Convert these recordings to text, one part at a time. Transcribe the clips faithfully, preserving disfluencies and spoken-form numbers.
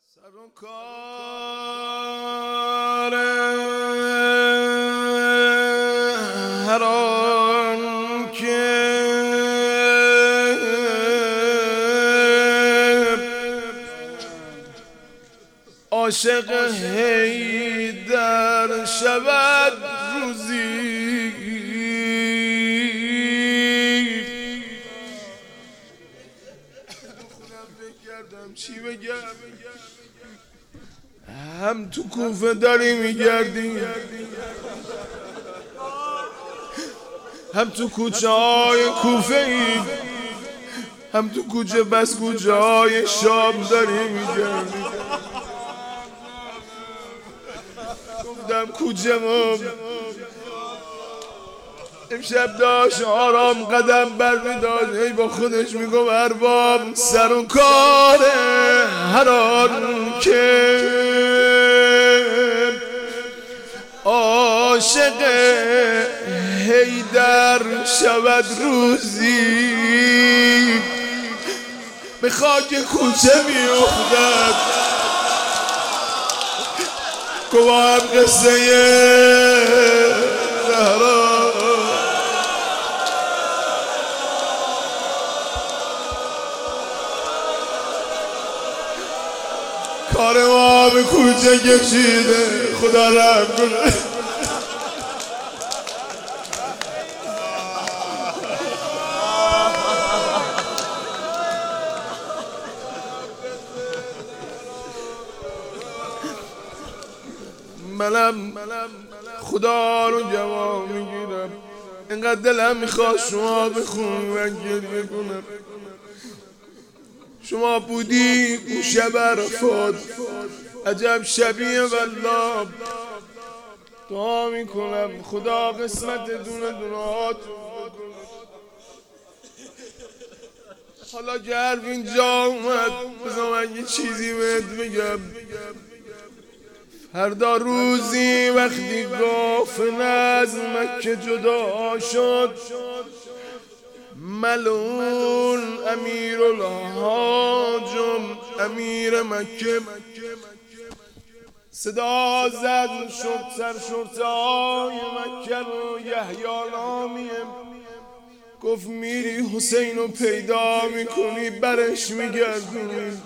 سر و کار هر آن که عاشق حیدر شود روزی چی بگم هم تو کوفه داری میگردی هم تو کوچه های کوفه ای هم تو کوچه بس کوچه های شام داری میگردی گفتم کوچه ما امشب داشت آرام قدم بر میداشت ای با خودش میگم ارباب سر و کار هر آن که عاشق حیدر شود روزی به خاک کوچه میافتد گواه قصه زهرا کار ما به کوچه کشیده خدا رحم کنه منم خدا رو جواب میگیرم اینقدر دلم میخواد شما بخون و گریه کنم شما بودی اون شب عرفات عجب شبیه والله دعا میکنم خدا قسمت دونه دونه هاتون حالا که حرف اینجا اومد بذار من یه چیزی بهت بگم فردا روزی وقتی غافل از مکه جدا شد ملعون امیرالحاجم امیر مکه صدا زد شد سر شرطای مکه رو یحیی نامیم گفت میری حسین رو پیدا میکنی برش میگردونی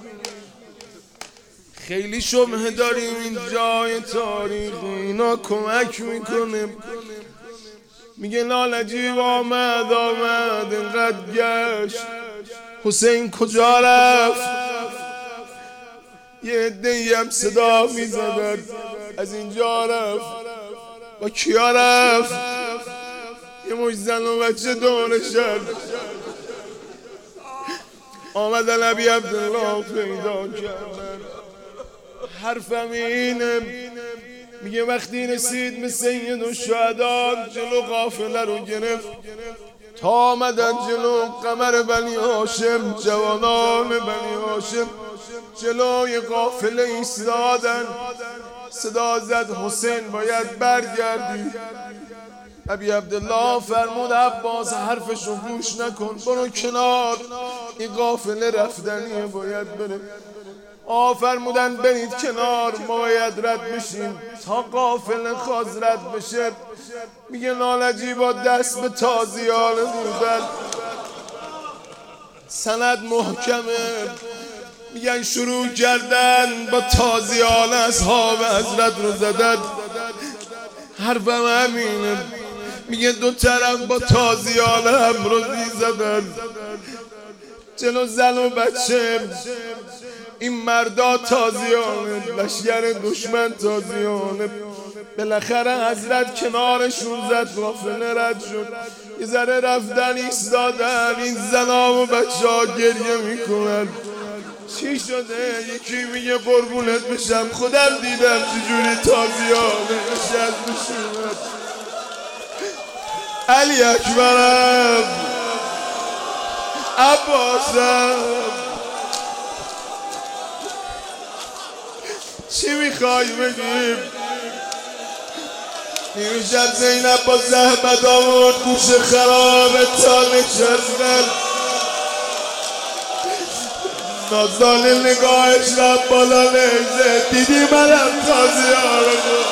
خیلی شبهه داریم این جای تاریخی اینا کمک میکنه میگه نالجیب آمد آمد اینقدر گشت حسین کجا رفت یه عده‌ای هم صدا میزدن از اینجا رفت با کیا رفت یه مش زن و بچه دونشن آمدن ابی عبدالله پیدا کردن حرفم اینه میگه وقتی رسید به سید الشهدا جلو قافله رو گرفت تا آمدن جلو قمر بنی هاشم جوانان بنی هاشم جلوی قافله ایستادن صدا زد حسین باید برگردی ابی عبدالله فرمود عباس حرفشو گوش نکن برو کنار این قافله رفتنیه باید بره آ فرمودن برید کنار ما باید رد بشیم تا قافله خواست رد بشه میگه نالجی با دست به تازیانه بودن سند محکمه میگن شروع کردن با تازیانه اصحاب حضرت رو زدن حرفم همینه میگه دو طرف با تازیانه هم رو زدن جلو زن و بچه این مردا تازیانه لشگر دشمن تازیانه بالاخره حضرت کنارشون زد قافله رد شد یه ذره رفتن ایستادن این زنا و بچه ها گریه میکنن چی شده؟ یکی میگه قربونت بشم خودم دیدم چجوری تازیانه نشست بشوند علی اکبرم عباسم چی میخوای بگیم؟ نیمه شب زینب با زحمت آورد گوش خراب تا نشستن نازال نگاهش رفت بالا نیزه دیدی منم تازیار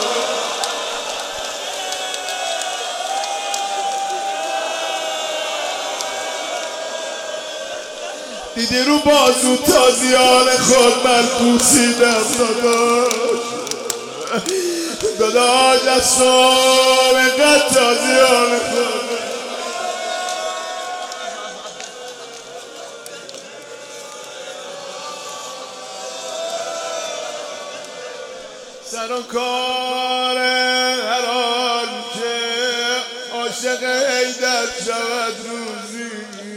دیدی رو بازو تازیان خود من بوسیدم داداش داداش از صبح اینقدر تازیان خود سر و کار هر آن که عاشق حیدر شود روزی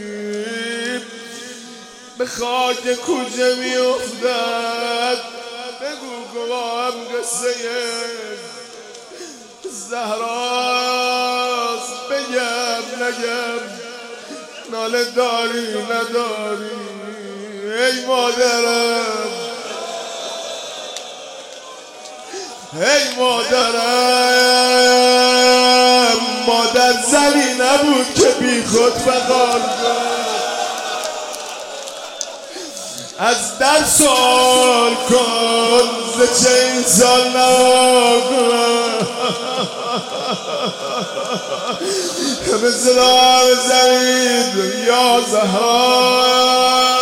به خاک کوچه می افتد بگو گوام قصه زهراست بگم نگم ناله داری نداری ای مادرم ای مادرم مادر زنی نبود که بی خود فقار از در سوال کن ز چه این سال ناکنم به صدا بزنید یا زهرا